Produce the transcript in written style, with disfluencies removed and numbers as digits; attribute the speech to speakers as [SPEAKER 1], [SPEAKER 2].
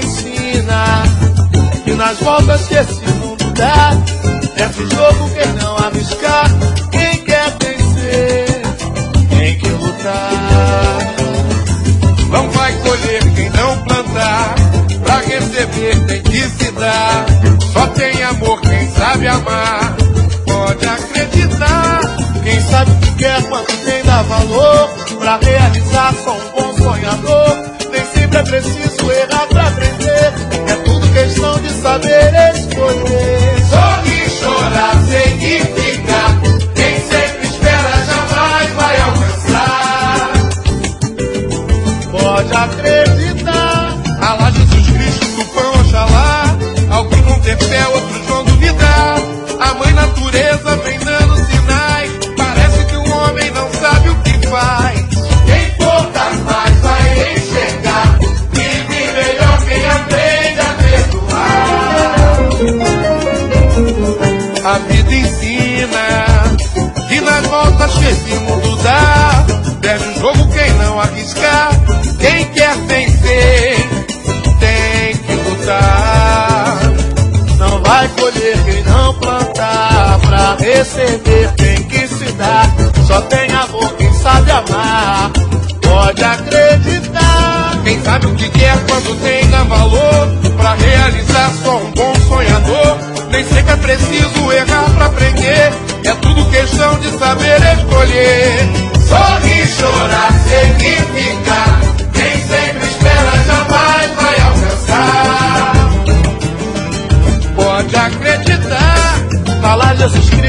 [SPEAKER 1] ensina que nas voltas que esse mundo dá, nesse jogo quem não arriscar, quem quer vencer, tem que lutar.
[SPEAKER 2] Não vai colher quem não plantar, pra receber tem que se dar. Só tem amor quem sabe amar, pode acreditar.
[SPEAKER 1] Quem sabe o que quer, quanto tem dá valor, pra realizar só um bom sonhador. Nem sempre é preciso errar pra aprender, é tudo questão de saber escolher.
[SPEAKER 2] Sorrir, chorar, significa quem sempre espera jamais vai alcançar.
[SPEAKER 1] Pode acreditar.
[SPEAKER 2] Alá Jesus Cristo, Tupã, Oxalá. Alguns vão ter fé, outros vão duvidar. A mãe natureza vem dando sinais, parece que o homem não sabe o que faz. Quem for capaz vai enxergar, vive melhor quem aprende a perdoar. A vida ensina que nas voltas que esse mundo dá, perde o jogo quem não arriscar. Quem quer vencer tem que lutar.
[SPEAKER 1] Não vai colher quem não plantar, pra receber tem que se dar. Só tem amor quem sabe amar, pode acreditar.
[SPEAKER 2] Quem sabe o que quer quando tem dá valor, pra realizar só um bom sonhador. Nem sempre é preciso errar pra aprender, é tudo questão de saber escolher. Sorrir, chorar, significa quem sempre espera jamais vai alcançar. Pode acreditar.
[SPEAKER 1] Falar Jesus Cristo